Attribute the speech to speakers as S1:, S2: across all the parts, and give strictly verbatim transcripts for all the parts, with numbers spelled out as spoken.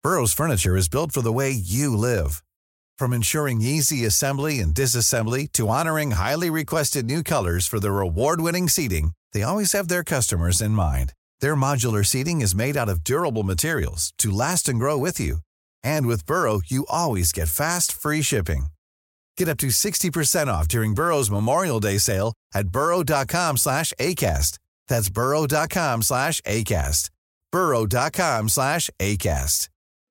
S1: Burrow's furniture is built for the way you live. From ensuring easy assembly and disassembly to honoring highly requested new colors for their award-winning seating, they always have their customers in mind. Their modular seating is made out of durable materials to last and grow with you. And with Burrow, you always get fast, free shipping. Get up to sixty percent off during Burrow's Memorial Day sale at burrow.com slash ACAST. That's burrow.com slash ACAST. burrow.com slash ACAST.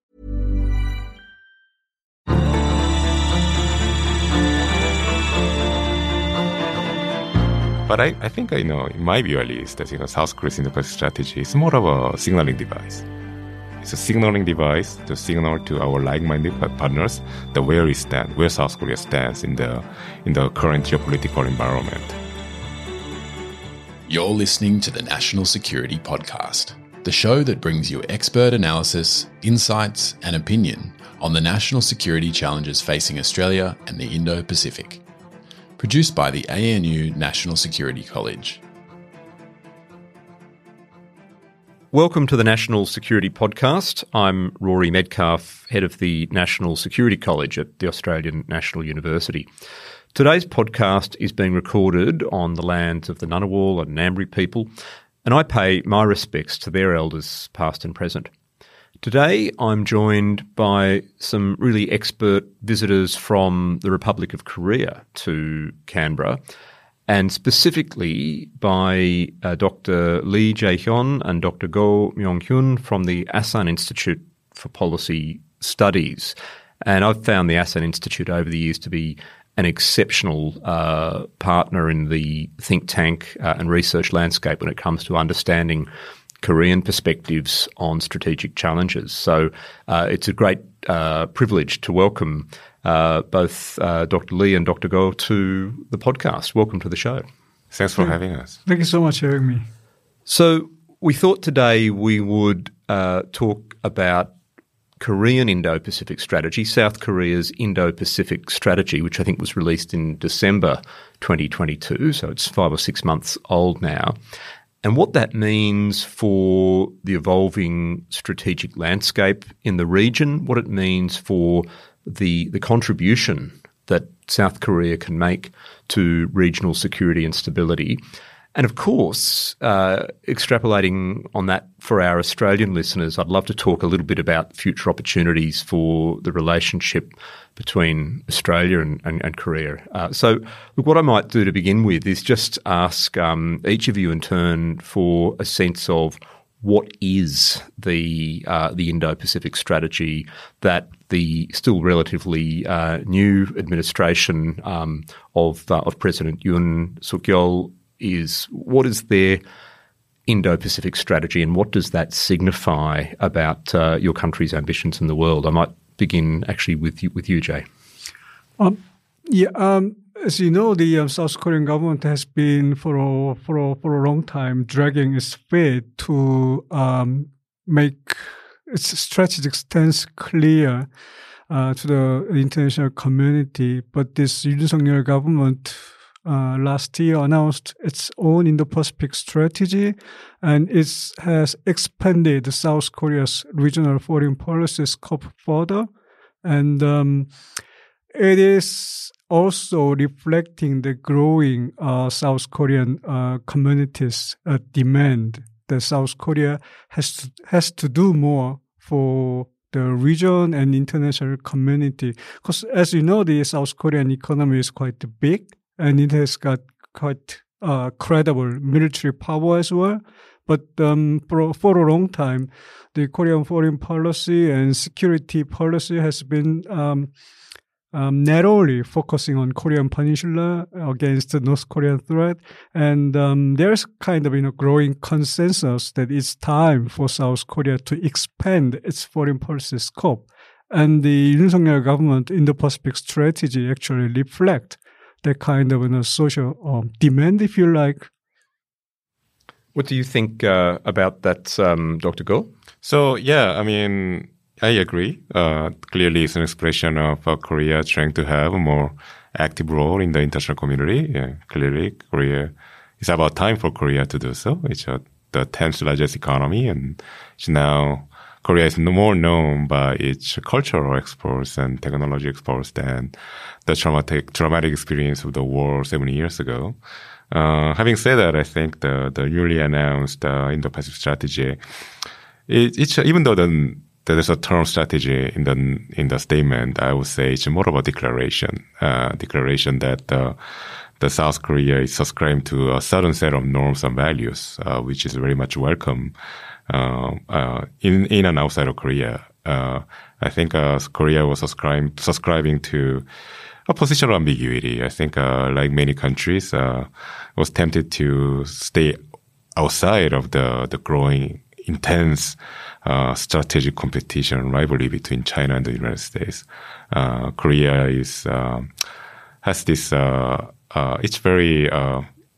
S2: But I, I think, you know, in my view at least, I think you know, South Korea's independence strategy is more of a signaling device. It's a signaling device to signal to our like-minded partners the where we stand, where South Korea stands in the in the current geopolitical environment.
S3: You're listening to the National Security Podcast, the show that brings you expert analysis, insights, and opinion on the national security challenges facing Australia and the Indo-Pacific. Produced by the A N U National Security College.
S4: Welcome to the National Security Podcast. I'm Rory Medcalf, head of the National Security College at the Australian National University. Today's podcast is being recorded on the lands of the Ngunnawal and Ngambri people, and I pay my respects to their elders, past and present. Today, I'm joined by some really expert visitors from the Republic of Korea to Canberra, and specifically by uh, Doctor Lee Jae-hyun and Doctor Go Myung-hyun from the Asan Institute for Policy Studies. And I've found the Asan Institute over the years to be an exceptional uh, partner in the think tank uh, and research landscape when it comes to understanding Korean perspectives on strategic challenges. So uh, it's a great uh, privilege to welcome uh, both uh, Doctor Lee and Doctor Go to the podcast. Welcome to the show.
S2: Thanks for having us.
S5: Thank you so much for having me.
S4: So we thought today we would uh, talk about Korean Indo-Pacific strategy, South Korea's Indo-Pacific strategy, which I think was released in December twenty twenty-two, so it's five or six months old now. And what that means for the evolving strategic landscape in the region, what it means for the the contribution that South Korea can make to regional security and stability. And of course, uh, extrapolating on that for our Australian listeners, I'd love to talk a little bit about future opportunities for the relationship between Australia and, and, and Korea. Uh, so look, what I might do to begin with is just ask um, each of you in turn for a sense of what is the uh, the Indo-Pacific strategy that the still relatively uh, new administration um, of uh, of President Yoon Suk-yeol is. What is their Indo-Pacific strategy, and what does that signify about uh, your country's ambitions in the world? I might begin actually with you, with you, Jay.
S5: Um, yeah, um, as you know, the uh, South Korean government has been for a, for a, for a long time dragging its feet to um, make its strategic stance clear uh, to the international community. But this Yoon Suk-yeol government Uh, last year announced its own Indo-Pacific strategy, and it has expanded South Korea's regional foreign policy scope further. And um, it is also reflecting the growing uh, South Korean uh, community's uh, demand that South Korea has to, has to do more for the region and international community. Because as you know, the South Korean economy is quite big, and it has got quite uh, credible military power as well. But um, for, for a long time, the Korean foreign policy and security policy has been um, um, narrowly focusing on Korean Peninsula against the North Korean threat. And um, there's kind of you know growing consensus that it's time for South Korea to expand its foreign policy scope. And the Yoon Suk-yeol government Indo-Pacific strategy actually reflect that kind of you know, social um, demand, if you like.
S4: What do you think uh, about that, um, Doctor Go?
S2: So, yeah, I mean, I agree. Uh, clearly, it's an expression of uh, Korea trying to have a more active role in the international community. Yeah, clearly, Korea, it's about time for Korea to do so. It's uh, the tenth largest economy, and it's now Korea is more known by its cultural exports and technology exports than the traumatic, traumatic experience of the war seventy years ago. Uh, having said that, I think the, the newly announced uh, Indo-Pacific strategy, it, it's, even though the, there's a term strategy in the in the statement, I would say it's more of a declaration, uh, declaration that uh, the South Korea is subscribing to a certain set of norms and values, uh, which is very much welcome uh, uh, in in and outside of Korea. Uh, I think uh, Korea was subscribing subscribing to a position of ambiguity. I think, uh, like many countries, uh, was tempted to stay outside of the, the growing intense, uh, strategic competition and rivalry between China and the United States. Uh, Korea is, uh, has this, uh, uh, it's very, uh,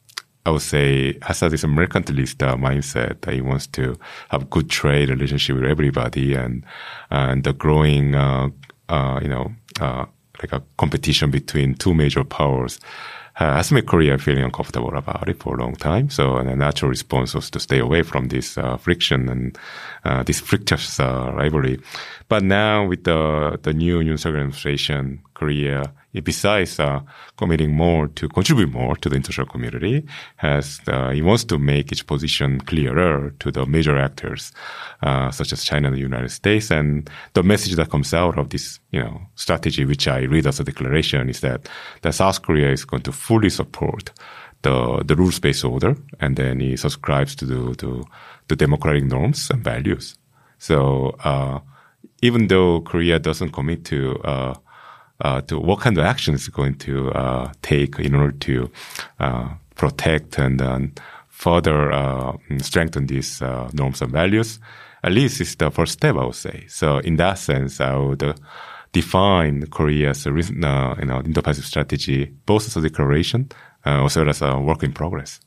S2: I would say, has this mercantilist uh, mindset that it wants to have good trade relationship with everybody, and, and the growing, uh, uh, you know, uh, like a competition between two major powers uh, has made Korea feeling uncomfortable about it for a long time. So a natural response was to stay away from this uh, friction and uh, this frictious uh, rivalry. But now with the the new Yoon Suk-yeol administration, Korea, besides uh, committing more to contribute more to the international community, has uh, it wants to make its position clearer to the major actors, uh, such as China and the United States. And the message that comes out of this, you know, strategy, which I read as a declaration, is that that South Korea is going to fully support the the rules-based order, and then it subscribes to the to the democratic norms and values. So uh, even though Korea doesn't commit to uh, Uh, to what kind of action it's going to uh, take in order to uh, protect and uh, further uh, strengthen these uh, norms and values, at least it's the first step, I would say. So in that sense, I would uh, define Korea's uh, you know, Indo-Pacific strategy both as a declaration uh, as well as a work in progress.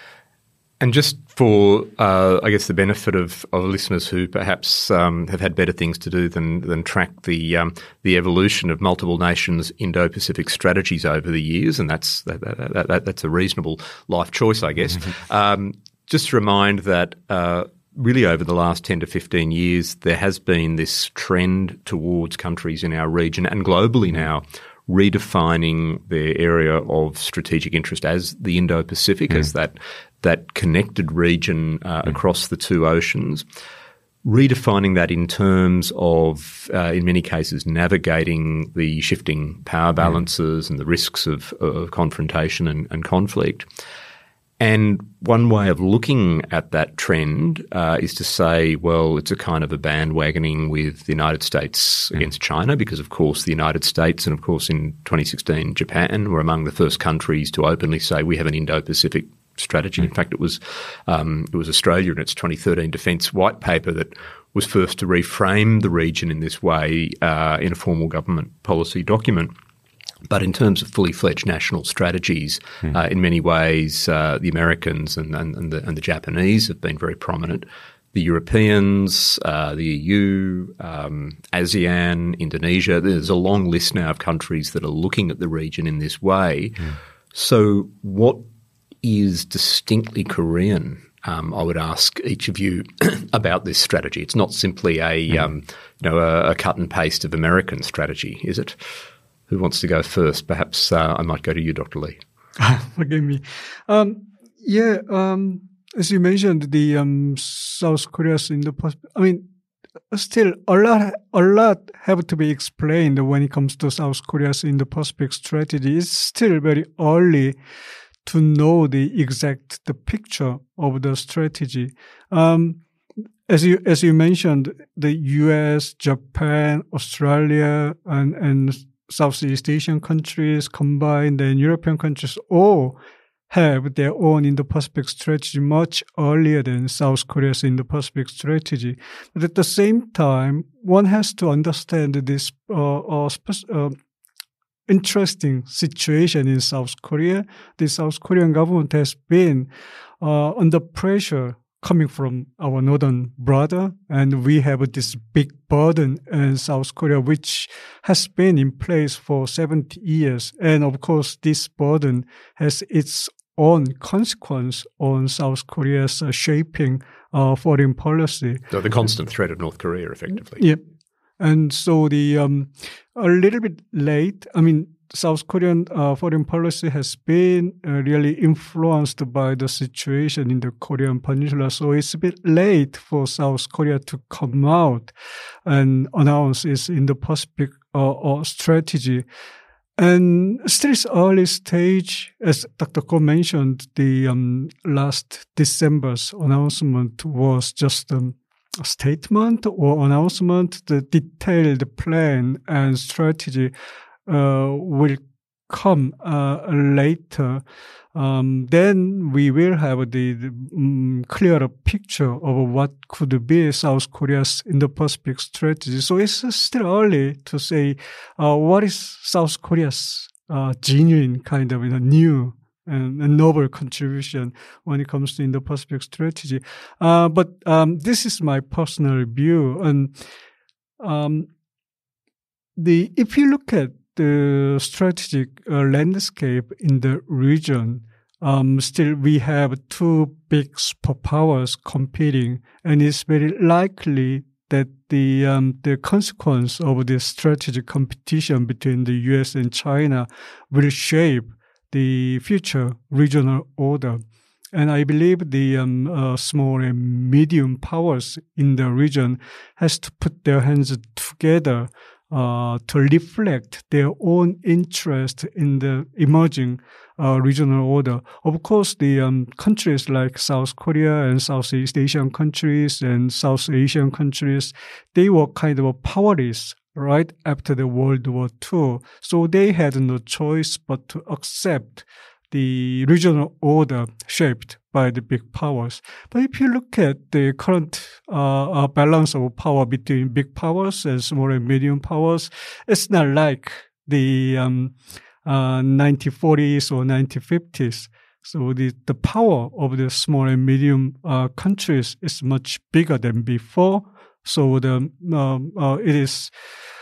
S4: And just for, uh, I guess, the benefit of, of listeners who perhaps um, have had better things to do than than track the um, the evolution of multiple nations' Indo-Pacific strategies over the years, and that's that, that, that, that's a reasonable life choice, I guess. Mm-hmm. Um, just to remind that uh, really over the last ten to fifteen years, there has been this trend towards countries in our region and globally now redefining their area of strategic interest as the Indo-Pacific, mm. as that that connected region uh, mm. across the two oceans, redefining that in terms of, uh, in many cases, navigating the shifting power balances mm. and the risks of, of confrontation and, and conflict. And one way of looking at that trend uh, is to say, well, it's a kind of a bandwagoning with the United States mm. against China, because, of course, the United States and, of course, in twenty sixteen, Japan were among the first countries to openly say we have an Indo-Pacific strategy. Mm. In fact, it was um, it was Australia in its twenty thirteen Defence White Paper that was first to reframe the region in this way uh, in a formal government policy document. But in terms of fully fledged national strategies, mm. uh, in many ways, uh, the Americans and, and, and, the, and the Japanese have been very prominent. The Europeans, uh, the E U, um, ASEAN, Indonesia, there's a long list now of countries that are looking at the region in this way. Mm. So what is distinctly Korean? Um, I would ask each of you about this strategy. It's not simply a, mm. um, you know, a, a cut and paste of American strategy, is it? Who wants to go first? Perhaps uh, I might go to you, Doctor Lee.
S5: Forgive me. Um, yeah, um, as you mentioned, the um, South Korea's Indo-Pacific. I mean, still a lot, a lot have to be explained when it comes to South Korea's Indo-Pacific strategy. It's still very early to know the exact the picture of the strategy. Um, as you as you mentioned, the U S, Japan, Australia, and and Southeast Asian countries combined and European countries all have their own Indo-Pacific strategy much earlier than South Korea's Indo-Pacific strategy. But at the same time, one has to understand this uh, uh, spe- uh, interesting situation in South Korea. The South Korean government has been uh, under pressure coming from our northern brother, and we have this big burden in South Korea, which has been in place for seventy years. And of course, this burden has its own consequence on South Korea's uh, shaping uh, foreign policy.
S4: So the constant threat of North Korea, effectively.
S5: Yeah. And so the um, a little bit late, I mean, South Korean uh, foreign policy has been uh, really influenced by the situation in the Korean Peninsula. So it's a bit late for South Korea to come out and announce its Indo-Pacific uh, uh, strategy. And still it's early stage, as Doctor Ko mentioned, the um, last December's announcement was just um, a statement or announcement. The detailed plan and strategy Uh, will come uh, later. Um, then we will have the, the um, clearer picture of what could be South Korea's Indo-Pacific strategy. So it's still early to say uh, what is South Korea's uh, genuine kind of you know, new and, and novel contribution when it comes to Indo-Pacific strategy. Uh, but um, this is my personal view. And um, the if you look at the strategic uh, landscape in the region, um, still we have two big superpowers competing, and it's very likely that the um, the consequence of this strategic competition between the U S and China will shape the future regional order. And I believe the um, uh, small and medium powers in the region has to put their hands together Uh, to reflect their own interest in the emerging uh, regional order. Of course, the um, countries like South Korea and Southeast Asian countries and South Asian countries, they were kind of powerless right after the World War Two. So they had no choice but to accept the regional order shaped by the big powers. But if you look at the current uh, uh, balance of power between big powers and small and medium powers, it's not like the um, uh, nineteen forties or nineteen fifties. So the, the power of the small and medium uh, countries is much bigger than before. So the um, uh, it is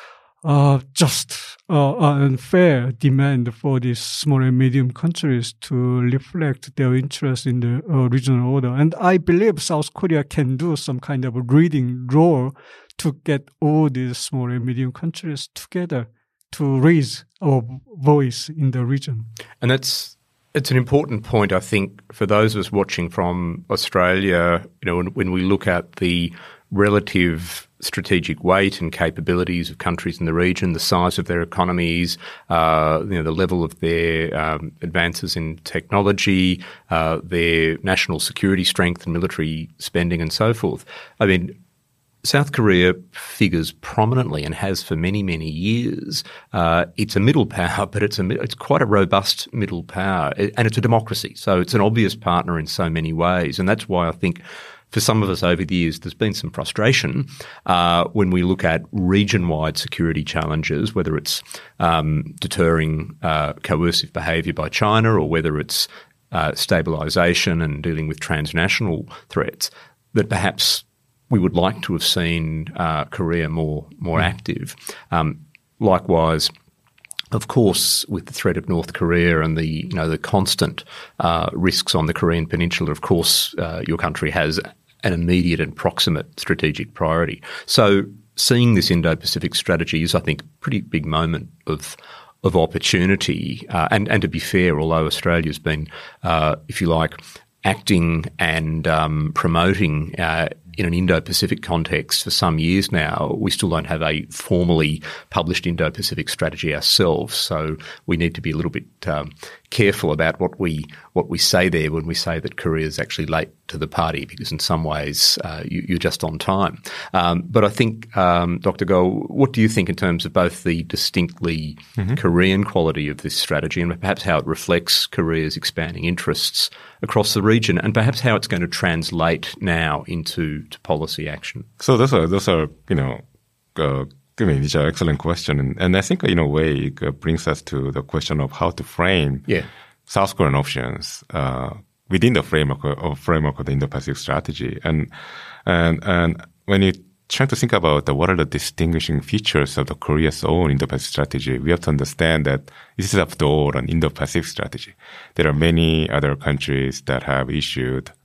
S5: Uh, just uh, unfair demand for these small and medium countries to reflect their interest in the uh, regional order. And I believe South Korea can do some kind of a leading role to get all these small and medium countries together to raise our voice in the region.
S4: And that's it's an important point, I think, for those of us watching from Australia. You know, when, when we look at the relative strategic weight and capabilities of countries in the region, the size of their economies, uh, you know, the level of their um, advances in technology, uh, their national security strength and military spending and so forth. I mean, South Korea figures prominently and has for many, many years. Uh, it's a middle power, but it's a it's quite a robust middle power, and it's a democracy. So it's an obvious partner in so many ways, and that's why I think for some of us over the years, there's been some frustration uh, when we look at region-wide security challenges, whether it's um, deterring uh, coercive behaviour by China or whether it's uh, stabilisation and dealing with transnational threats, that perhaps we would like to have seen uh, Korea more more mm. active. Um, likewise, of course, with the threat of North Korea and the you know the constant uh, risks on the Korean Peninsula, of course, uh, your country has an immediate and proximate strategic priority. So seeing this Indo-Pacific strategy is, I think, a pretty big moment of of opportunity. Uh, and, and to be fair, although Australia's been, uh, if you like, acting and um, promoting uh, in an Indo-Pacific context for some years now, we still don't have a formally published Indo-Pacific strategy ourselves. So we need to be a little bit um, careful about what we what we say there when we say that Korea is actually late to the party, because in some ways uh, you, you're just on time. Um, but I think, um, Doctor Goh, what do you think in terms of both the distinctly mm-hmm. Korean quality of this strategy and perhaps how it reflects Korea's expanding interests across the region, and perhaps how it's going to translate now into to policy action?
S2: So those are those are you know, uh, I mean, these are excellent question, and, and I think in a way it brings us to the question of how to frame
S4: yeah.
S2: South Korean options uh, within the framework of framework of the Indo-Pacific strategy, and and and when you try to think about the, what are the distinguishing features of the Korea's own Indo-Pacific strategy, we have to understand that this is after all an Indo-Pacific strategy. There are many other countries that have issued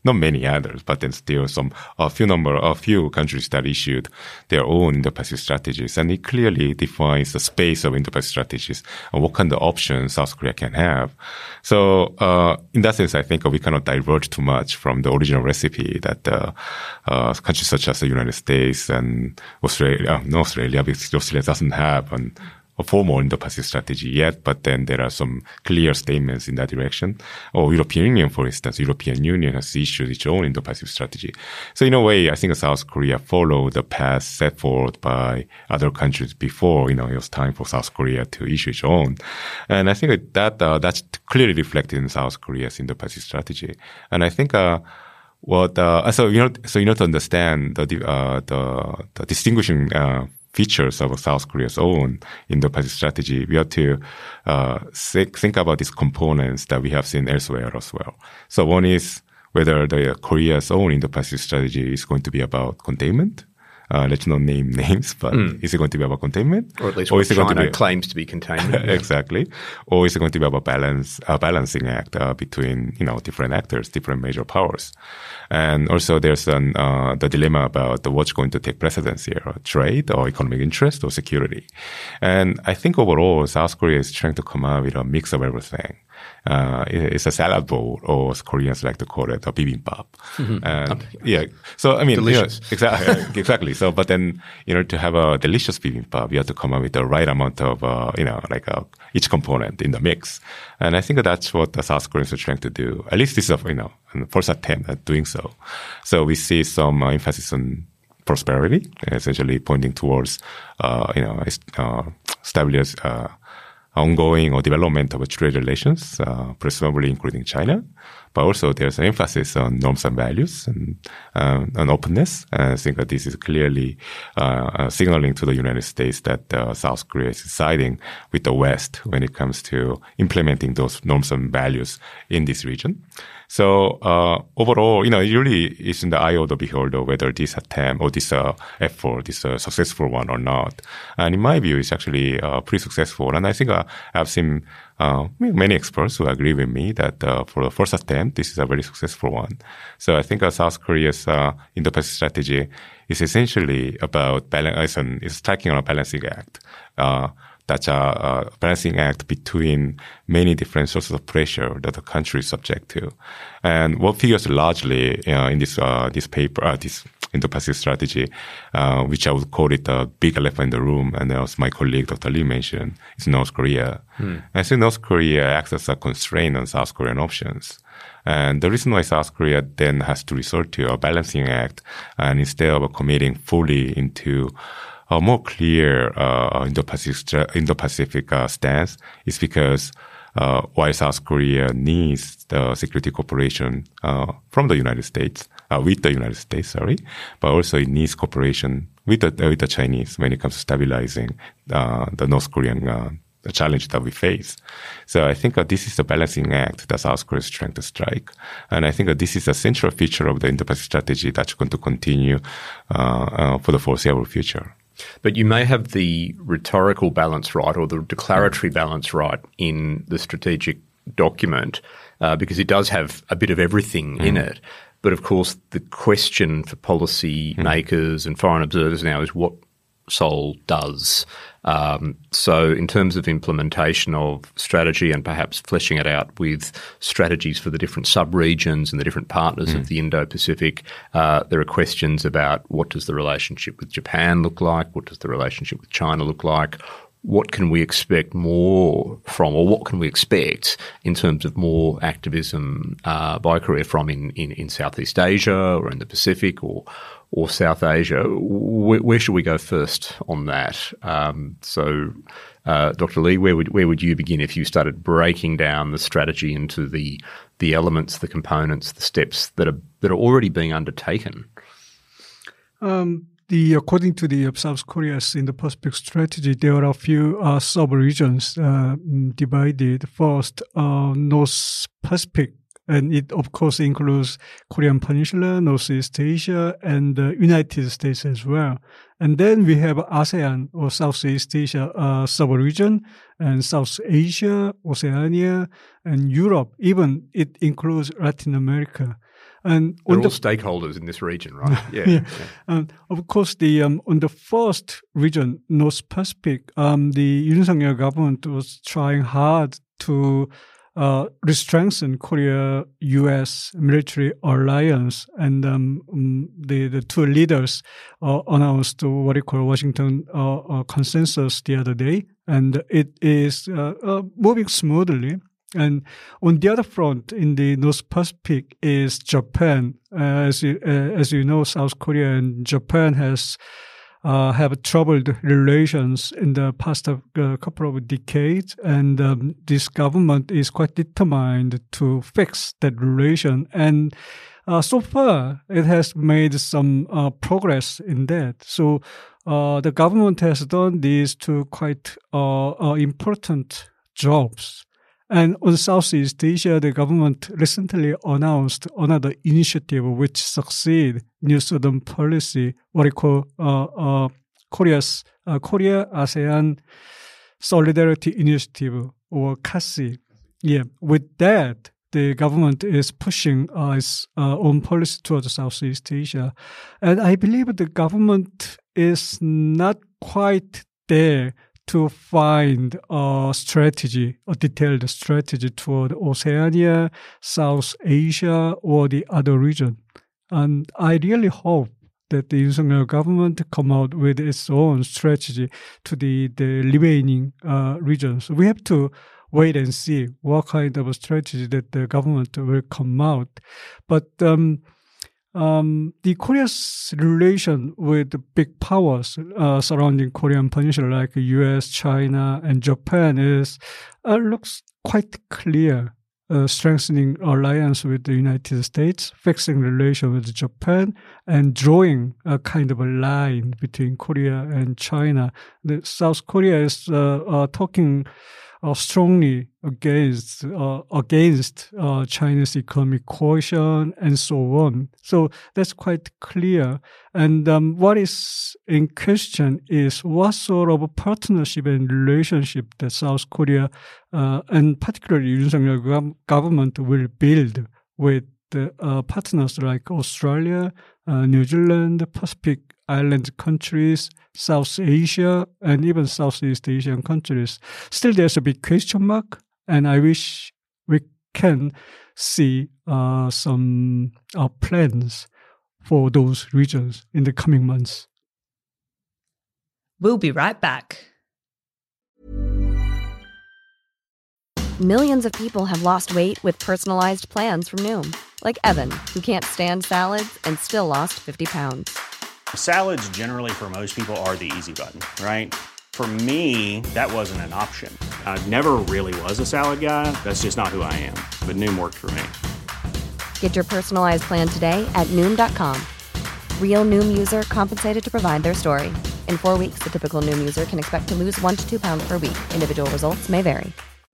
S2: not many others, but then still some, a few number, a few countries that issued their own Indo-Pacific strategies. And it clearly defines the space of Indo-Pacific strategies and what kind of options South Korea can have. So, uh, in that sense, I think we cannot diverge too much from the original recipe that, uh, uh, countries such as the United States and Australia, no Australia, because Australia doesn't have an a formal Indo-Pacific strategy yet, but then there are some clear statements in that direction. Or European Union, for instance, European Union has issued its own Indo-Pacific strategy. So in a way, I think South Korea followed the path set forward by other countries before, you know, it was time for South Korea to issue its own. And I think that, uh, that's clearly reflected in South Korea's Indo-Pacific strategy. And I think, uh, what, uh, so, you know, so you know, to understand the, uh, the, the distinguishing, uh, features of South Korea's own Indo-Pacific strategy, we have to uh, think, think about these components that we have seen elsewhere as well. So one is whether the Korea's own Indo-Pacific strategy is going to be about containment. Uh, let's not name names, but mm. is it going to be about containment?
S4: Or at least
S2: or
S4: what
S2: is it
S4: China
S2: going to be,
S4: claims to be containment.
S2: Exactly. Or is it going to be about balance, a balancing act uh, between, you know, different actors, different major powers? And also there's an, uh, the dilemma about the, what's going to take precedence here, trade or economic interest or security. And I think overall, South Korea is trying to come out with a mix of everything. Uh, it's a salad bowl, or as Koreans like to call it, a bibimbap. Mm-hmm. And yeah, so I mean,
S4: delicious.
S2: You know, exactly, exactly. So, but then, you know, to have a delicious bibimbap, you have to come up with the right amount of, uh, you know, like uh, each component in the mix. And I think that's what the South Koreans are trying to do. At least this is, a, you know, a first attempt at doing so. So we see some uh, emphasis on prosperity, essentially pointing towards, uh, you know, uh, establish, uh, ongoing or development of trade relations, uh, presumably including China. But also there's an emphasis on norms and values and, um, and openness. And I think that this is clearly uh, uh, signaling to the United States that uh, South Korea is siding with the West when it comes to implementing those norms and values in this region. So uh, overall, you know, it really is in the eye of the beholder whether this attempt or this uh, effort is a successful one or not. And in my view, it's actually uh, pretty successful. And I think uh, I've seen uh, many experts who agree with me that uh, for the first attempt, this is a very successful one. So I think uh, South Korea's uh, Indo-Pacific strategy is essentially about balance, is striking on a balancing act. Uh, That's a, a balancing act between many different sources of pressure that the country is subject to. And what figures largely uh, in this uh, this paper, uh, this Indo-Pacific strategy, uh, which I would call it a big elephant in the room, and as my colleague Doctor Lee mentioned, is North Korea. Hmm. I think North Korea acts as a constraint on South Korean options. And the reason why South Korea then has to resort to a balancing act, and instead of committing fully into a more clear uh, Indo-Pacific, Indo-Pacific uh, stance, is because uh, while South Korea needs the security cooperation uh, from the United States, uh, with the United States, sorry, but also it needs cooperation with the, uh, with the Chinese when it comes to stabilizing uh, the North Korean uh, the challenge that we face. So I think uh, this is the balancing act that South Korea is trying to strike. And I think that this is a central feature of the Indo-Pacific strategy that's going to continue uh, uh, for the foreseeable future.
S4: But you may have the rhetorical balance right or the declaratory balance right in the strategic document uh, because it does have a bit of everything mm. in it. But of course, the question for policy mm. makers and foreign observers now is what Seoul does. Um, so in terms of implementation of strategy and perhaps fleshing it out with strategies for the different sub-regions and the different partners mm. of the Indo-Pacific, uh, there are questions about what does the relationship with Japan look like? What does the relationship with China look like? What can we expect more from, or what can we expect in terms of more activism uh, by Korea from in, in, in Southeast Asia or in the Pacific or or South Asia? Where, where should we go first on that? Um, so, uh, Doctor Lee, where would where would you begin if you started breaking down the strategy into the the elements, the components, the steps that are that are already being undertaken?
S5: Um, The, according to the South Korea's Indo-Pacific strategy, there are a few uh, sub-regions uh, divided. First, uh, North Pacific, and it of course includes Korean Peninsula, Northeast Asia, and the United States as well. And then we have ASEAN or Southeast Asia uh, sub-region, and South Asia, Oceania, and Europe. Even it includes Latin America. And
S4: they're
S5: on
S4: all
S5: the,
S4: stakeholders in this region, right? Yeah.
S5: yeah.
S4: yeah.
S5: And of course, the um, on the first region, North Pacific, um, the Yoon Suk-yeol government was trying hard to uh, strengthen Korea-U S military alliance, and um, um, the the two leaders uh, announced what you call Washington uh, uh, consensus the other day, and it is uh, uh, moving smoothly. And on the other front, in the North Pacific, is Japan. Uh, as you uh, as you know, South Korea and Japan has uh, have troubled relations in the past uh, couple of decades, and um, this government is quite determined to fix that relation. And uh, so far, it has made some uh, progress in that. So uh, the government has done these two quite uh, uh, important jobs. And on Southeast Asia, the government recently announced another initiative which succeed New Southern Policy, what we call uh, uh, Korea's uh, Korea ASEAN Solidarity Initiative, or C A S I. Yeah, with that, the government is pushing uh, its uh, own policy towards Southeast Asia, and I believe the government is not quite there to find a strategy, a detailed strategy toward Oceania, South Asia, or the other region. And I really hope that the Yoon Suk-yeol government come out with its own strategy to the, the remaining uh, regions. We have to wait and see what kind of a strategy that the government will come out. But um, Um, the Korea's relation with the big powers uh, surrounding Korean Peninsula, like U S, China, and Japan, is uh, looks quite clear. Uh, strengthening alliance with the United States, fixing relation with Japan, and drawing a kind of a line between Korea and China. The South Korea is uh, uh, talking Uh, strongly against uh, against uh, China's economic coercion and so on. So that's quite clear. And um, what is in question is what sort of partnership and relationship that South Korea uh, and particularly Yoon Suk-yeol government will build with the, uh, partners like Australia, uh, New Zealand, Pacific Island countries, South Asia, and even Southeast Asian countries. Still, there's a big question mark, and I wish we can see uh, some uh, plans for those regions in the coming months.
S6: We'll be right back.
S7: Millions of people have lost weight with personalized plans from Noom, like Evan, who can't stand salads and still lost fifty pounds.
S8: Salads generally for most people are the easy button, right? For me, that wasn't an option. I never really was a salad guy. That's just not who I am. But Noom worked for me.
S7: Get your personalized plan today at Noom dot com. Real Noom user compensated to provide their story. In four weeks, the typical Noom user can expect to lose one to two pounds per week. Individual results may vary.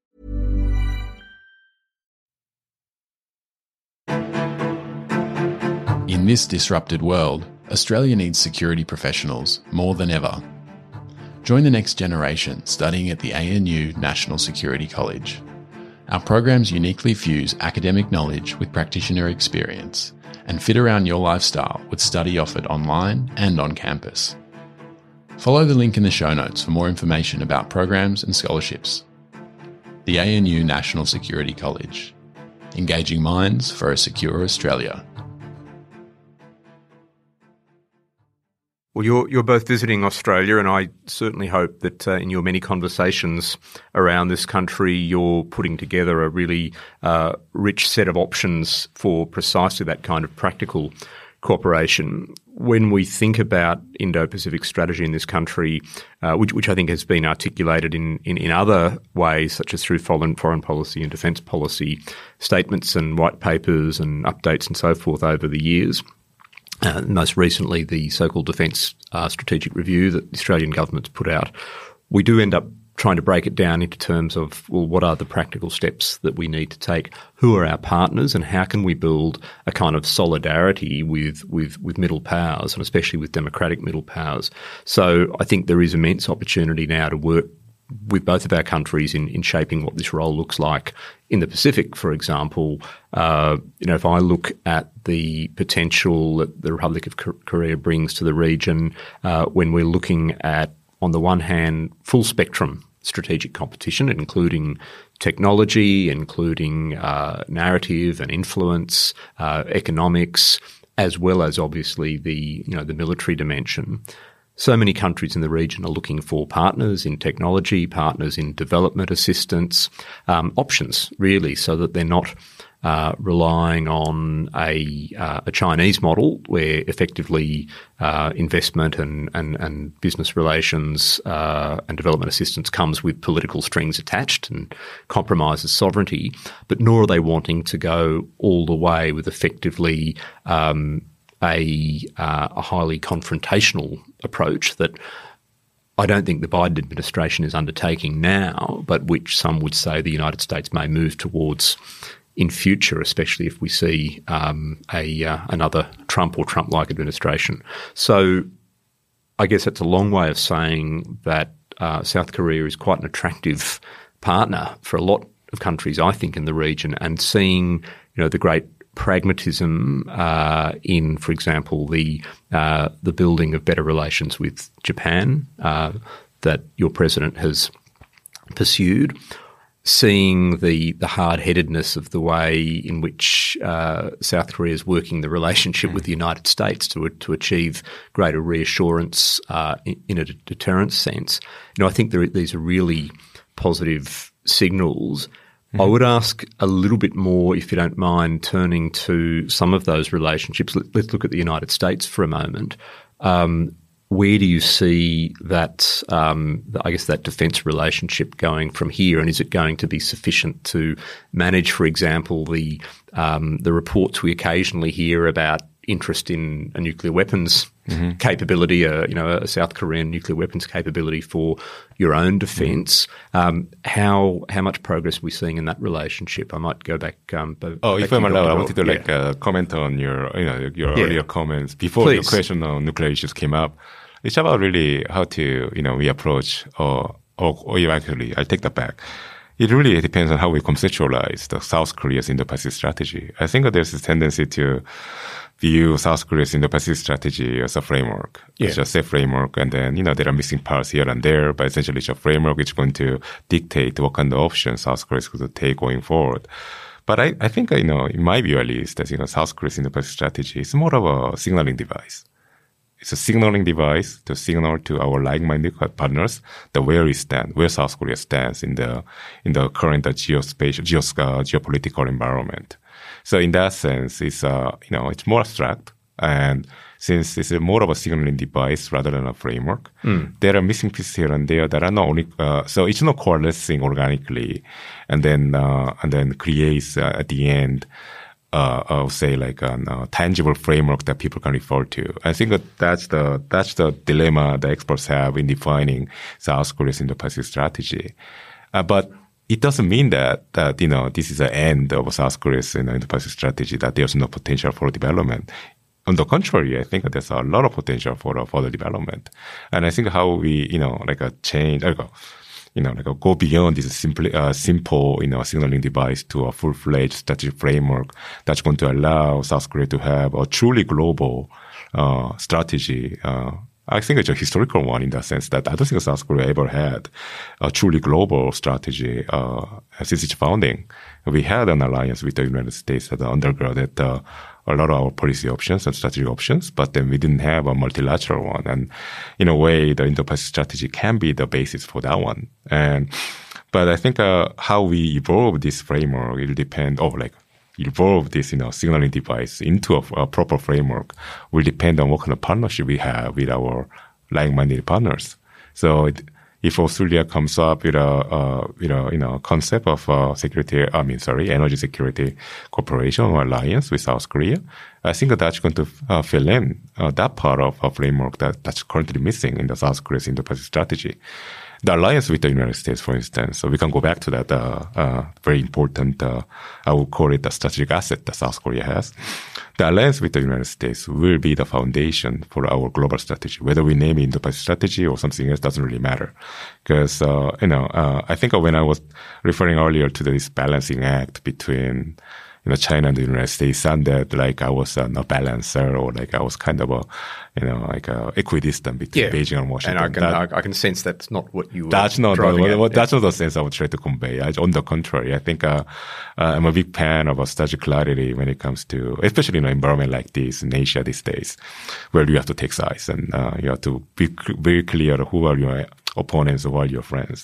S3: In this disrupted world, Australia needs security professionals more than ever. Join the next generation studying at the A N U National Security College. Our programs uniquely fuse academic knowledge with practitioner experience and fit around your lifestyle with study offered online and on campus. Follow the link in the show notes for more information about programs and scholarships. The A N U National Security College. Engaging minds for a secure Australia.
S4: Well, you're you're both visiting Australia, and I certainly hope that uh, in your many conversations around this country, you're putting together a really uh, rich set of options for precisely that kind of practical cooperation. When we think about Indo-Pacific strategy in this country, uh, which which I think has been articulated in, in, in other ways, such as through foreign foreign policy and defence policy statements and white papers and updates and so forth over the years. Uh, most recently, the so-called Defence uh, Strategic Review that the Australian government's put out, we do end up trying to break it down into terms of, well, what are the practical steps that we need to take? Who are our partners, and how can we build a kind of solidarity with, with, with middle powers, and especially with democratic middle powers? So I think there is immense opportunity now to work with both of our countries in, in shaping what this role looks like in the Pacific, for example. Uh, you know, if I look at the potential that the Republic of Korea brings to the region, uh, when we're looking at, on the one hand, full spectrum strategic competition, including technology, including uh, narrative and influence, uh, economics, as well as obviously the, you know, the military dimension. So many countries in the region are looking for partners in technology, partners in development assistance, um, options really, so that they're not uh, relying on a, uh, a Chinese model where effectively uh, investment and, and, and business relations uh, and development assistance comes with political strings attached and compromises sovereignty, but nor are they wanting to go all the way with effectively um, a, uh, a highly confrontational approach that I don't think the Biden administration is undertaking now, but which some would say the United States may move towards in future, especially if we see um, a uh, another Trump or Trump-like administration. So I guess that's a long way of saying that uh, South Korea is quite an attractive partner for a lot of countries, I think, in the region, and seeing, you know, the great pragmatism uh, in, for example, the uh, the building of better relations with Japan uh, that your president has pursued, seeing the the hard-headedness of the way in which uh, South Korea is working the relationship mm. with the United States to to achieve greater reassurance uh, in, in a deterrence sense. You know, I think there, these are really positive signals. Mm-hmm. I would ask a little bit more, if you don't mind, turning to some of those relationships. Let, let's look at the United States for a moment. Um, where do you see that, um, I guess, that defence relationship going from here, and is it going to be sufficient to manage, for example, the um, the reports we occasionally hear about interest in a nuclear weapons mm-hmm. capability, a, you know, a South Korean nuclear weapons capability for your own defence? Mm-hmm. Um, how how much progress are we seeing in that relationship? I might go back. Um,
S2: oh,
S4: back
S2: if I'm allowed, I wanted to
S4: yeah.
S2: like uh, comment on your you know your
S4: yeah.
S2: earlier comments before
S4: Please.
S2: your question on nuclear issues came up. It's about really how to you know we approach or or, or actually I take that back. It really depends on how we conceptualize the South Korea's Indo-Pacific strategy. I think there's a tendency to view South Korea's Indo-Pacific strategy as a framework. Yeah. It's just a framework, and then, you know, there are missing parts here and there, but essentially it's a framework which is going to dictate what kind of options South Korea is going to take going forward. But I, I think, you know, in my view at least, I think South Korea's Indo-Pacific strategy is more of a signaling device. It's a signaling device to signal to our like-minded partners that where we stand, where South Korea stands in the in the current uh, geospatial, geos, uh, geopolitical environment. So in that sense, it's uh, you know it's more abstract, and since it's a more of a signaling device rather than a framework, mm. there are missing pieces here and there that are not only uh, so it's not coalescing organically, and then uh, and then creates uh, at the end. Uh, I would say like a uh, tangible framework that people can refer to. I think that that's the that's the dilemma the experts have in defining South Korea's Indo-Pacific strategy. Uh, but it doesn't mean that that you know this is the end of South Korea's you know, Indo-Pacific strategy, that there's no potential for development. On the contrary, I think that there's a lot of potential for uh, further development. And I think how we you know like a change. Like a, You know, like a go beyond this simple, uh, simple, you know, signaling device to a full-fledged strategic framework that's going to allow South Korea to have a truly global uh, strategy. Uh, I think it's a historical one in the sense that I don't think South Korea ever had a truly global strategy uh, since its founding. We had an alliance with the United States that undergirded uh, a lot of our policy options and strategic options, but then we didn't have a multilateral one. And in a way, the Indo-Pacific strategy can be the basis for that one. And but I think uh, how we evolve this framework will depend, or like evolve this, you know, signaling device into a, a proper framework will depend on what kind of partnership we have with our like-minded partners. So it, if Australia comes up with a, uh, with a, you know, concept of uh, security, I mean, sorry, energy security cooperation or alliance with South Korea, I think that that's going to uh, fill in uh, that part of a framework that, that's currently missing in the South Korea's Indo-Pacific strategy. the alliance with the United States, for instance, so we can go back to that uh, uh, very important, uh, I would call it the strategic asset that South Korea has. The alliance with the United States will be the foundation for our global strategy. Whether we name it Indo-Pacific strategy or something else doesn't really matter. Because, uh, you know, uh, I think when I was referring earlier to this balancing act between you know, China and the United States, sounded like I was uh, a balancer or like I was kind of a, you know, like a equidistant between
S4: yeah.
S2: Beijing and Washington.
S4: And I can,
S2: that,
S4: I, I can sense that's not what you were
S2: That's not
S4: driving
S2: the,
S4: at.
S2: well, that's not the sense I would try to convey. I, on the contrary, I think uh, uh, I'm a big fan of a strategic clarity when it comes to, especially in an environment like this in Asia these days, where you have to take sides and uh, you have to be c- very clear who are your opponents or who are your friends.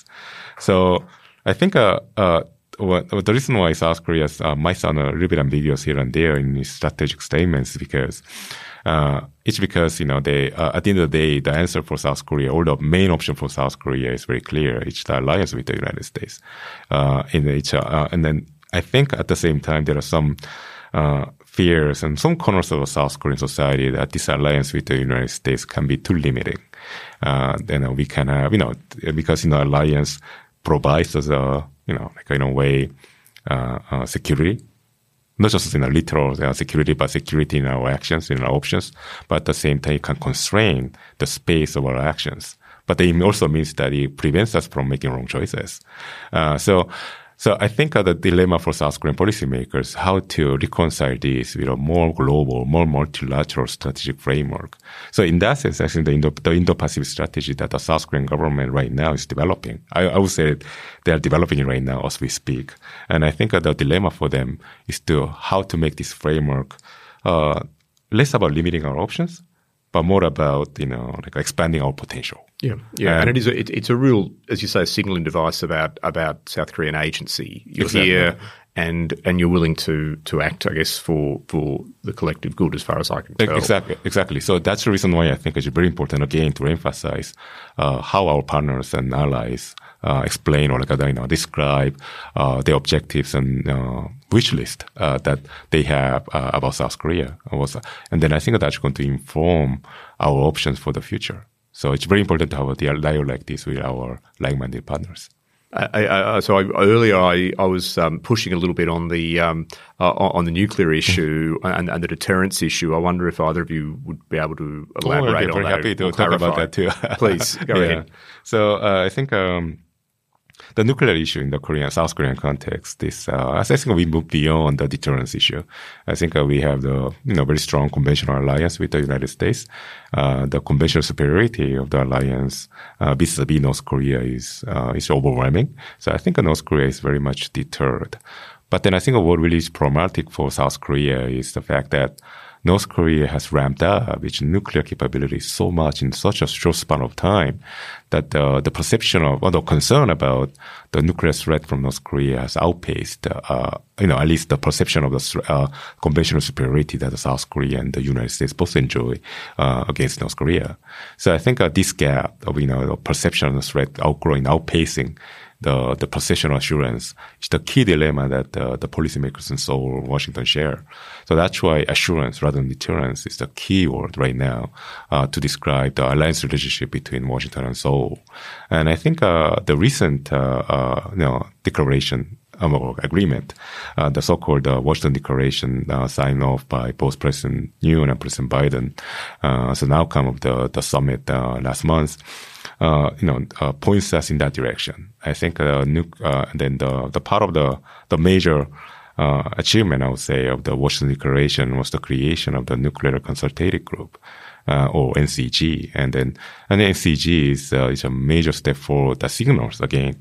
S2: So I think uh, uh, Well, the reason why South Korea uh, might sound a little bit ambiguous here and there in its strategic statements is because uh, it's because, you know, they, uh, at the end of the day, the answer for South Korea, or the main option for South Korea is very clear. It's the alliance with the United States. Uh, in each, uh, and then I think at the same time, there are some uh, fears and some corners of the South Korean society that this alliance with the United States can be too limiting. Uh, then we can have, you know, because, you know, alliance provides us a, you know, like in a way, uh, uh, security, not just in a literal uh, security, but security in our actions, in our options. But at the same time, it can constrain the space of our actions. But it also means that it prevents us from making wrong choices. Uh, so, so I think uh, the dilemma for South Korean policymakers, how to reconcile this with a more global, more multilateral strategic framework. So in that sense, I think the, Indo, the Indo-Pacific strategy that the South Korean government right now is developing, I, I would say they are developing it right now as we speak. And I think uh, the dilemma for them is to how to make this framework uh, less about limiting our options, but more about, you know, like expanding our potential.
S4: Yeah, yeah,
S2: Um,
S4: and it is a, it, it's a real, as you say, signaling device about about South Korean agency. You're
S2: Exactly.
S4: here, and and you're willing to to act, I guess, for for the collective good, as far as I can tell.
S2: Exactly, exactly. So that's the reason why I think it's very important again to emphasize uh, how our partners and allies uh, explain or like you know describe uh, their objectives and uh, wish list uh, that they have uh, about South Korea. And then I think that's going to inform our options for the future. So it's very important to have a dialogue like this with our like-minded partners.
S4: I, I, so I, earlier I, I was um, pushing a little bit on the um, uh, on the nuclear issue and, and the deterrence issue. I wonder if either of you would be able to elaborate
S2: oh,
S4: on
S2: very
S4: that.
S2: happy to
S4: or
S2: talk
S4: clarify.
S2: about that too.
S4: Please go
S2: yeah.
S4: ahead.
S2: So uh, I think um, the nuclear issue in the Korean, South Korean context, this uh, I think we move beyond the deterrence issue. I think uh, we have the you know very strong conventional alliance with the United States. Uh, the conventional superiority of the alliance uh, vis-a-vis North Korea is uh, is overwhelming. So I think uh, North Korea is very much deterred. But then I think what really is problematic for South Korea is the fact that North Korea has ramped up its nuclear capabilities so much in such a short span of time that uh, the perception of, or the concern about the nuclear threat from North Korea has outpaced, uh, you know, at least the perception of the uh, conventional superiority that the South Korea and the United States both enjoy uh, against North Korea. So I think uh, this gap of, you know, the perception of the threat outgrowing, outpacing the the positional assurance is the key dilemma that uh, the policymakers in Seoul or Washington share. So that's why assurance rather than deterrence is the key word right now uh, to describe the alliance relationship between Washington and Seoul. And I think uh, the recent uh, uh, you know declaration um, or agreement, uh, the so-called uh, Washington Declaration uh, signed off by both President Yoon and President Biden uh, as an outcome of the the summit uh, last month. Uh, you know, uh, points us in that direction. I think uh, nu- uh, then the the part of the the major uh, achievement, I would say, of the Washington Declaration was the creation of the Nuclear Consultative Group, uh, or N C G, and then and the N C G is uh, is a major step forward that signals again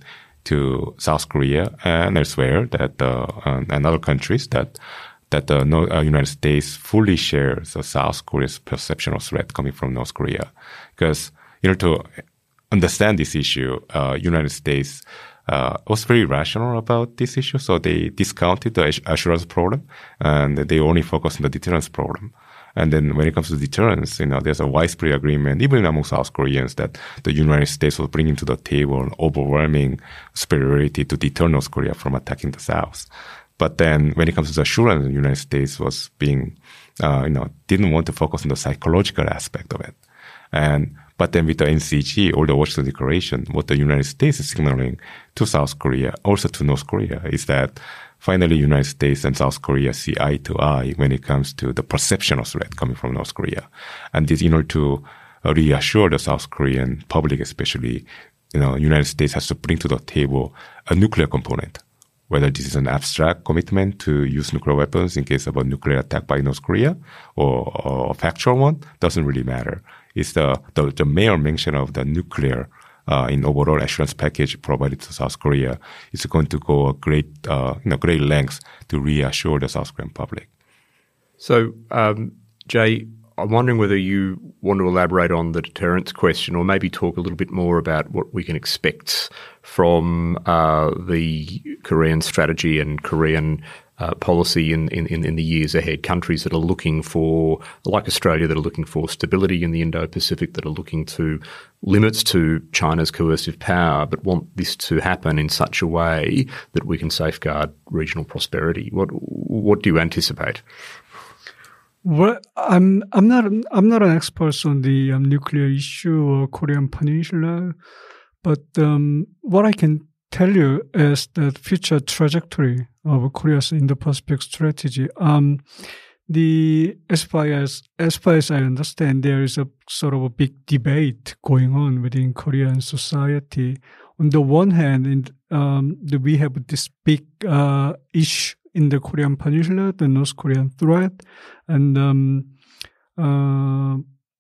S2: to South Korea and elsewhere that uh, and other countries that that the uh, United States fully shares the South Korea's perception of threat coming from North Korea, because you know to understand this issue, uh, United States uh, was very rational about this issue, so they discounted the assurance problem and they only focused on the deterrence problem. And then when it comes to deterrence, you know, there's a widespread agreement, even among South Koreans, that the United States was bringing to the table an overwhelming superiority to deter North Korea from attacking the South. But then when it comes to the assurance, the United States was being, uh, you know, didn't want to focus on the psychological aspect of it. And But then with the N C G or the Washington Declaration, what the United States is signaling to South Korea, also to North Korea, is that finally United States and South Korea see eye to eye when it comes to the perception of threat coming from North Korea. And this in order to reassure the South Korean public especially, you know, United States has to bring to the table a nuclear component. Whether this is an abstract commitment to use nuclear weapons in case of a nuclear attack by North Korea or, or a factual one, doesn't really matter. It's the, the, the mere mention of the nuclear uh, in overall assurance package provided to South Korea is going to go a great, uh, you know, great lengths to reassure the South Korean public.
S4: So, um, Jay, I'm wondering whether you want to elaborate on the deterrence question or maybe talk a little bit more about what we can expect from uh, the Korean strategy and Korean uh, policy in, in, in the years ahead. Countries that are looking for, like Australia, that are looking for stability in the Indo-Pacific, that are looking to limits to China's coercive power, but want this to happen in such a way that we can safeguard regional prosperity. What what do you anticipate?
S5: Well, I'm I'm not I'm not an expert on the um, nuclear issue or Korean Peninsula, but um, what I can tell you is the future trajectory of Korea's Indo-Pacific strategy. Um, the as far as as far as I understand, there is a sort of a big debate going on within Korean society. On the one hand, in, um, we have this big uh, issue in the Korean Peninsula, the North Korean threat, and um, uh,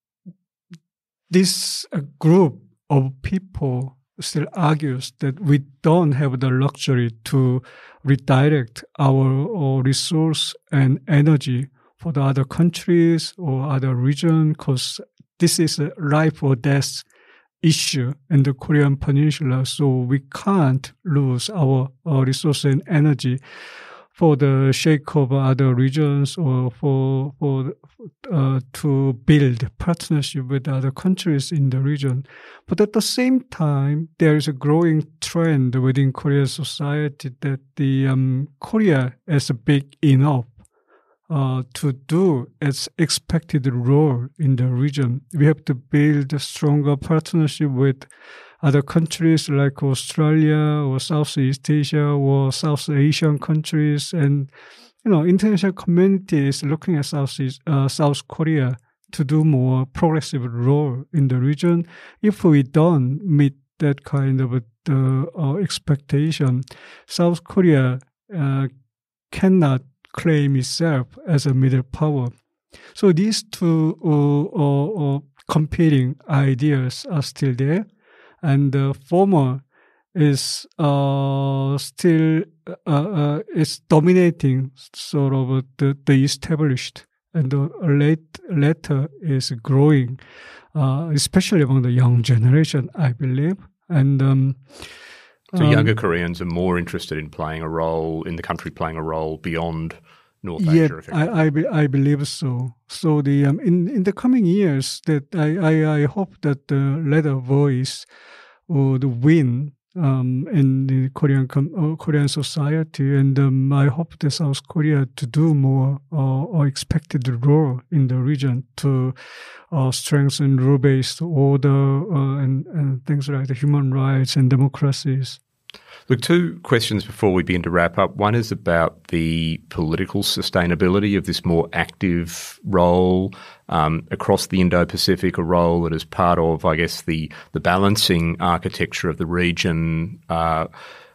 S5: this uh, group of people still argues that we don't have the luxury to redirect our, our resource and energy for the other countries or other region, because this is a life or death issue in the Korean Peninsula. So we can't lose our, our resource and energy for the shake of other regions or for for uh, to build partnership with other countries in the region. But at the same time, there is a growing trend within Korean society that the um, Korea is big enough uh, to do its expected role in the region. We have to build a stronger partnership with other countries like Australia or Southeast Asia or South Asian countries, and you know, international community is looking at Southeast, uh, South Korea to do more progressive role in the region. If we don't meet that kind of uh, uh, expectation, South Korea uh, cannot claim itself as a middle power. So these two uh, uh, uh, competing ideas are still there. And the former is uh, still uh, uh, is dominating sort of the, the established, and the late, latter is growing, uh, especially among the young generation, I believe. And um,
S4: so younger um, Koreans are more interested in playing a role in the country, playing a role beyond North
S5: yeah,
S4: Asia.
S5: I I, be, I believe so. So the um, in in the coming years, that I I, I hope that the latter voice would win um, in the Korean uh, Korean society, and um, I hope that South Korea to do more uh, or expected role in the region to uh, strengthen rule-based order uh, and, and things like the human rights and democracies.
S4: Look, two questions before we begin to wrap up. One is about the political sustainability of this more active role um, across the Indo-Pacific, a role that is part of, I guess, the, the balancing architecture of the region. Uh,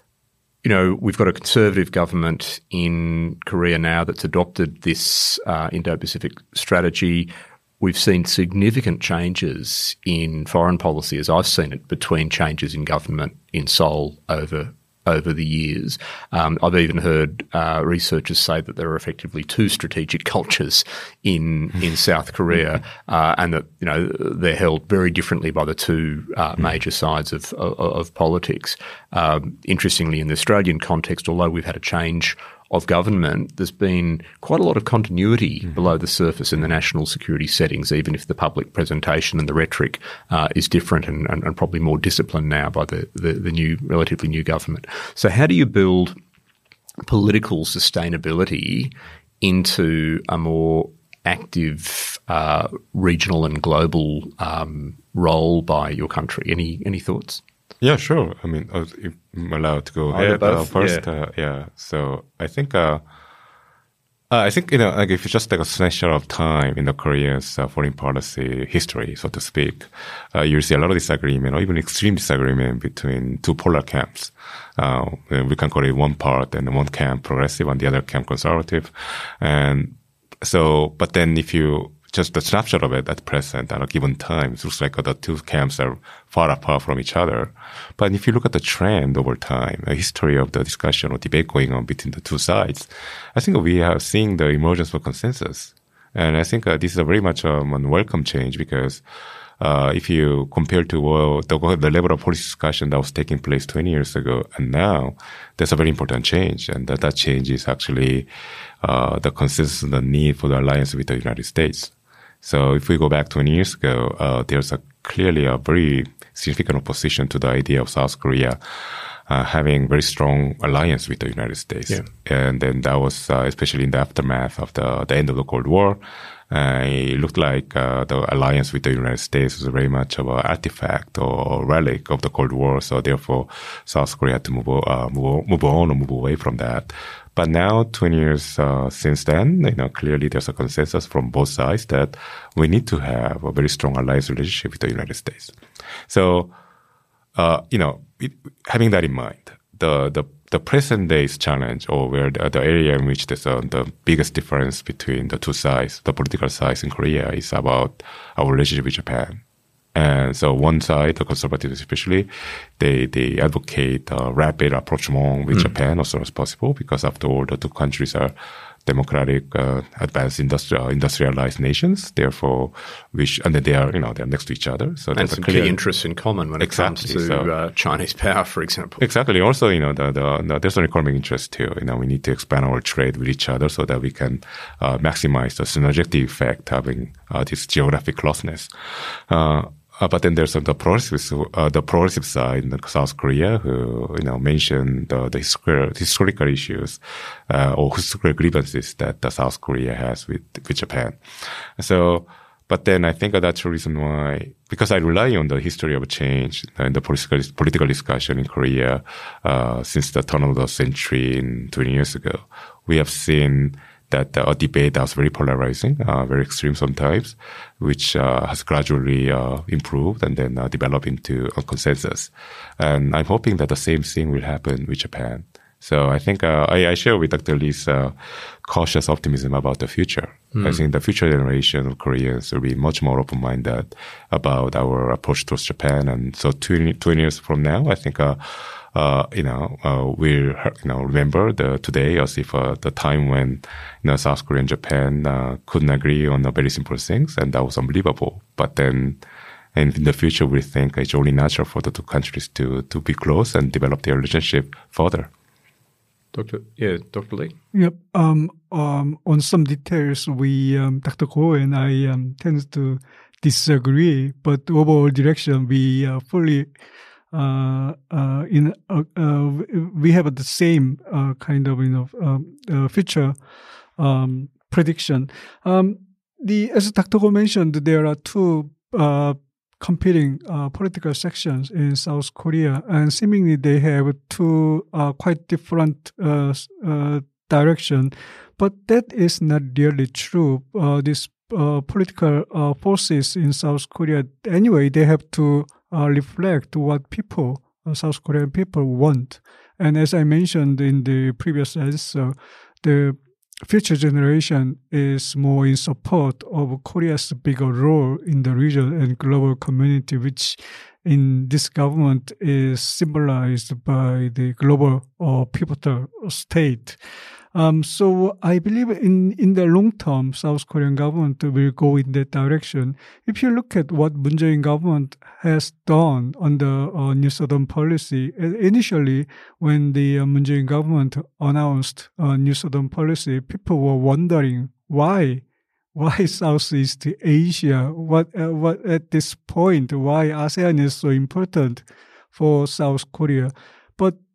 S4: you know, we've got a conservative government in Korea now that's adopted this uh, Indo-Pacific strategy. We've seen significant changes in foreign policy, as I've seen it, between changes in government in Seoul over over the years. Um, I've even heard uh, researchers say that there are effectively two strategic cultures in in South Korea, uh, and that you know they're held very differently by the two uh, major sides of of, of politics. Um, interestingly, in the Australian context, although we've had a change of government, there's been quite a lot of continuity mm-hmm. below the surface in the national security settings, even if the public presentation and the rhetoric uh, is different and, and, and probably more disciplined now by the, the, the new, relatively new government. So how do you build political sustainability into a more active uh, regional and global um, role by your country. Any any thoughts?
S2: Yeah, sure. I mean, uh, if I'm allowed to go ahead uh, first. Yeah. Uh, yeah. So I think, uh, uh, I think you know, like if you just take a snapshot of time in the Korea's uh, foreign policy history, so to speak, uh, you'll see a lot of disagreement, or even extreme disagreement between two polar camps. Uh, we can call it one part and one camp progressive, and the other camp conservative, and so. But then, if you just a snapshot of it at present at a given time, it looks like the two camps are far apart from each other. But if you look at the trend over time, a history of the discussion or debate going on between the two sides, I think we are seeing the emergence of consensus. And I think uh, this is a very much um, unwelcome change because uh, if you compare to uh, the, the level of policy discussion that was taking place twenty years ago and now, there's a very important change. And that, that change is actually uh, the consensus and the need for the alliance with the United States. So if we go back twenty years ago, uh, there's a clearly a very significant opposition to the idea of South Korea uh, having very strong alliance with the United States. Yeah. And then that was uh, especially in the aftermath of the, the end of the Cold War. Uh, it looked like uh, the alliance with the United States was very much of an artifact or relic of the Cold War. So therefore, South Korea had to move, uh, move, move on or move away from that. But now, twenty years uh, since then, you know, clearly there's a consensus from both sides that we need to have a very strong alliance relationship with the United States. So, uh, you know, it, having that in mind, the the the present day's challenge, or where the, the area in which there's uh, the biggest difference between the two sides, the political sides in Korea, is about our relationship with Japan. And so one side, the conservatives especially, they, they advocate a rapid approachment with mm. Japan as soon as possible, because after all, the two countries are democratic, uh, advanced industrial, industrialized nations. Therefore, we sh- and then they are, you know, they're next to each other. So
S4: and some
S2: clear
S4: key interests in common when
S2: exactly,
S4: it comes to
S2: so,
S4: uh, Chinese power, for example.
S2: Exactly. Also, you know, the, the, the, there's an economic interest too. You know, we need to expand our trade with each other so that we can uh, maximize the synergetic effect having uh, this geographic closeness. Uh, Uh, but then there's uh, the progressive, uh, the progressive side in South Korea, who you know mentioned the, the historical, historical issues uh, or historical grievances that the South Korea has with with Japan. So, but then I think that's the reason why, because I rely on the history of change and the political political discussion in Korea uh, since the turn of the century in twenty years ago, we have seen that uh, a debate that was very polarizing, uh, very extreme sometimes, which uh, has gradually uh, improved and then uh, developed into a consensus. And I'm hoping that the same thing will happen with Japan. So I think uh, I, I share with Doctor Lee's uh, cautious optimism about the future. Mm. I think the future generation of Koreans will be much more open-minded about our approach towards Japan. And so twenty, twenty years from now, I think uh, Uh, you know, uh, we'll, you know, remember the today as if, uh, the time when, you know, South Korea and Japan, uh, couldn't agree on uh, very simple things, and that was unbelievable. But then, and in the future, we think it's only natural for the two countries to, to be close and develop their relationship further.
S4: Doctor, yeah, Doctor Lee?
S5: Yep. Um, um, on some details, we, um, Doctor Ko and I, um, tend to disagree, but overall direction, we, uh, fully, Uh, uh, in uh, uh, we have the same uh, kind of you know um, uh, future um, prediction. Um, the as Doctor Go mentioned, there are two uh, competing uh, political sections in South Korea, and seemingly they have two uh, quite different uh, uh, direction. But that is not really true. Uh, these uh, political uh, forces in South Korea, anyway, they have to Uh, reflect what people, uh, South Korean people want. And as I mentioned in the previous answer, the future generation is more in support of Korea's bigger role in the region and global community, which in this government is symbolized by the global or pivotal state. Um, so I believe in, in the long term, South Korean government will go in that direction. If you look at what Moon Jae-in government has done on the uh, New Southern policy, initially when the uh, Moon Jae-in government announced uh, New Southern policy, people were wondering why, why Southeast Asia? What, uh, what at this point, why ASEAN is so important for South Korea? But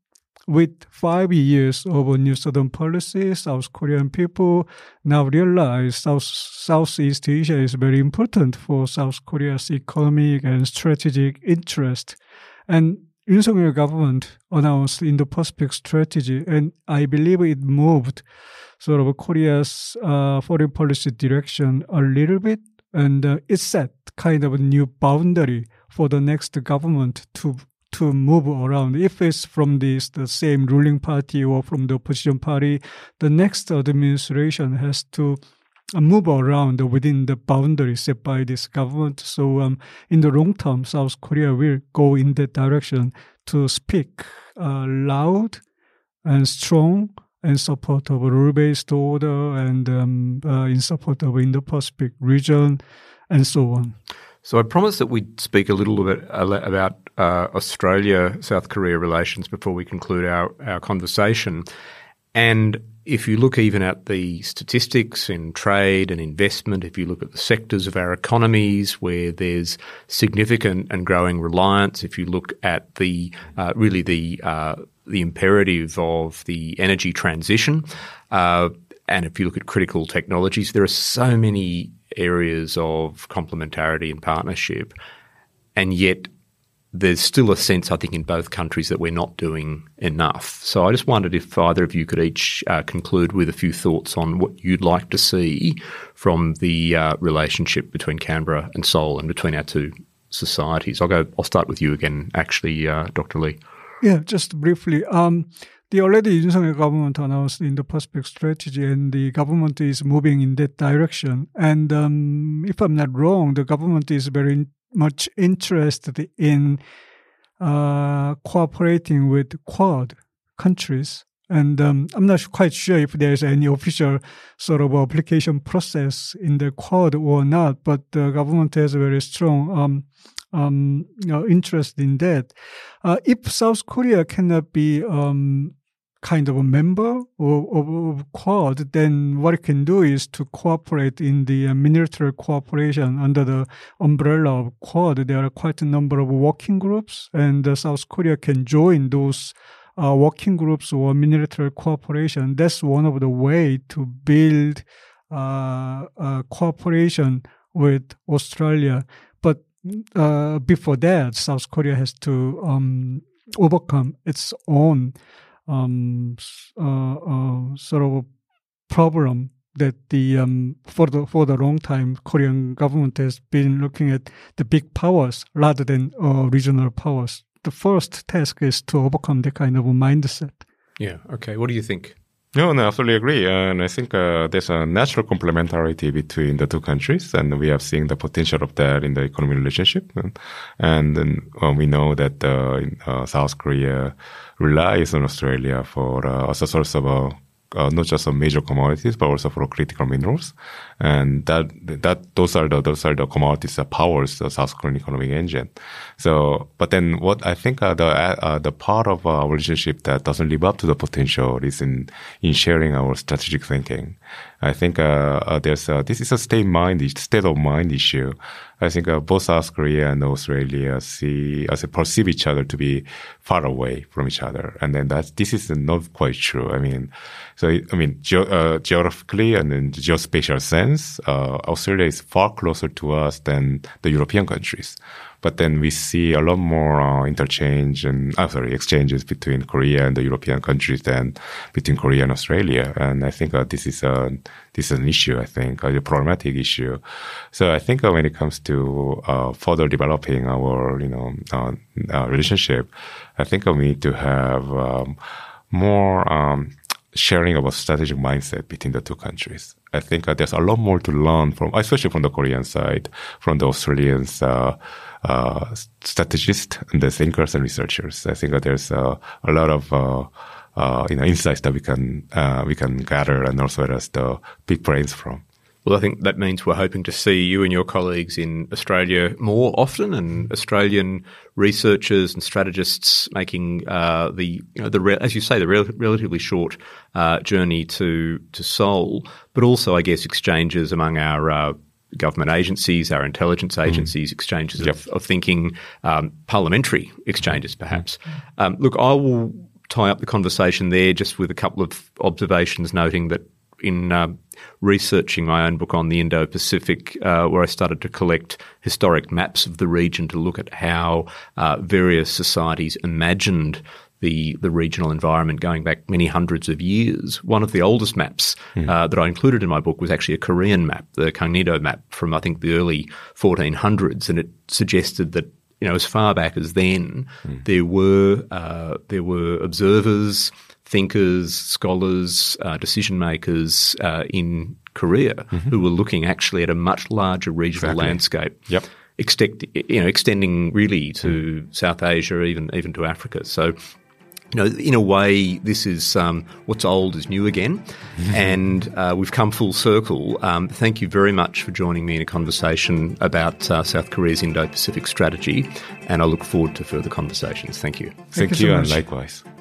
S5: with five years of a New Southern policy, South Korean people now realize South Southeast Asia is very important for South Korea's economic and strategic interest. And Yoon Suk-yeol government announced Indo-Pacific strategy, and I believe it moved sort of Korea's uh, foreign policy direction a little bit, and uh, it set kind of a new boundary for the next government to to move around. If it's from this, the same ruling party or from the opposition party, the next administration has to move around within the boundaries set by this government. So um, in the long term, South Korea will go in that direction to speak uh, loud and strong in support of a rule-based order and um, uh, in support of Indo-Pacific region and so on.
S4: So I promised that we'd speak a little bit about uh, Australia-South Korea relations before we conclude our, our conversation. And if you look even at the statistics in trade and investment, if you look at the sectors of our economies where there's significant and growing reliance, if you look at the uh, really the uh, the imperative of the energy transition, uh, and if you look at critical technologies, there are so many areas of complementarity and partnership, and yet there's still a sense, I think, in both countries that we're not doing enough. So I just wondered if either of you could each uh, conclude with a few thoughts on what you'd like to see from the uh, relationship between Canberra and Seoul and between our two societies. I'll go. I'll start with you again, actually, uh, Doctor Lee.
S5: Yeah, just briefly. Um, the already Yoon Suk-yeol government announced the Indo-Pacific strategy, and the government is moving in that direction. And um, if I'm not wrong, the government is very much interested in uh, cooperating with Quad countries. And um, I'm not quite sure if there's any official sort of application process in the Quad or not, but the government has a very strong um, um, you know, interest in that. Uh, if South Korea cannot be um, kind of a member of, of, of Quad, then what it can do is to cooperate in the uh, military cooperation under the umbrella of Quad. There are quite a number of working groups, and uh, South Korea can join those uh, working groups or military cooperation. That's one of the way to build uh, uh, cooperation with Australia. But uh, before that, South Korea has to um, overcome its own Um, uh, uh, sort of a problem that the um, for the for the long time Korean government has been looking at the big powers rather than uh, regional powers. The first task is to overcome that kind of a mindset.
S4: Yeah. Okay. What do you think?
S2: No, no, I absolutely agree. And I think uh, there's a natural complementarity between the two countries, and we have seen the potential of that in the economic relationship. And, and then uh, we know that uh, in, uh, South Korea relies on Australia for uh, as a source of uh, uh, not just of major commodities, but also for critical minerals. And that that those are the those are the commodities that powers the South Korean economic engine. So, but then what I think uh, the uh, the part of our relationship that doesn't live up to the potential is in in sharing our strategic thinking. I think uh, uh, there's uh, this is a state mind state of mind issue. I think uh, both South Korea and Australia see as uh, perceive each other to be far away from each other, and then that this is not quite true. I mean, so I mean ge- uh, geographically and in geospatial sense, uh, Australia is far closer to us than the European countries. But then we see a lot more uh, interchange and uh, sorry exchanges between Korea and the European countries than between Korea and Australia. And I think uh, this is a this is an issue. I think uh, a problematic issue. So I think uh, when it comes to uh, further developing our you know uh, uh, relationship, I think uh, we need to have um, more um, sharing of a strategic mindset between the two countries. I think uh, there's a lot more to learn from, especially from the Korean side, from the Australians. Uh, Uh, strategists and the thinkers and researchers. I think that there's uh, a lot of uh, uh, you know insights that we can uh, we can gather, and also there's the big brains from.
S4: Well, I think that means we're hoping to see you and your colleagues in Australia more often, and Australian researchers and strategists making uh, the you know the re- as you say the rel- relatively short uh, journey to to Seoul, but also I guess exchanges among our uh, government agencies, our intelligence agencies, mm. exchanges
S2: yep.
S4: of, of thinking, um, parliamentary exchanges perhaps. Mm. Um, look, I will tie up the conversation there just with a couple of observations, noting that in uh, researching my own book on the Indo-Pacific, uh, where I started to collect historic maps of the region to look at how uh, various societies imagined the, the regional environment going back many hundreds of years. One of the oldest maps mm. uh, that I included in my book was actually a Korean map, the Kangnido map from, I think, the early fourteen hundreds, and it suggested that, you know, as far back as then, mm. there were uh, there were observers, thinkers, scholars, uh, decision makers uh, in Korea mm-hmm. who were looking actually at a much larger regional exactly. landscape,
S2: yep.
S4: extend, you know, extending really to mm. South Asia, even even to Africa. So, you know, in a way, this is um, what's old is new again, mm-hmm. and uh, we've come full circle. Um, thank you very much for joining me in a conversation about uh, South Korea's Indo-Pacific strategy, and I look forward to further conversations. Thank you.
S2: Thank,
S5: Thank
S2: you,
S5: you so
S2: and
S5: much.
S2: likewise.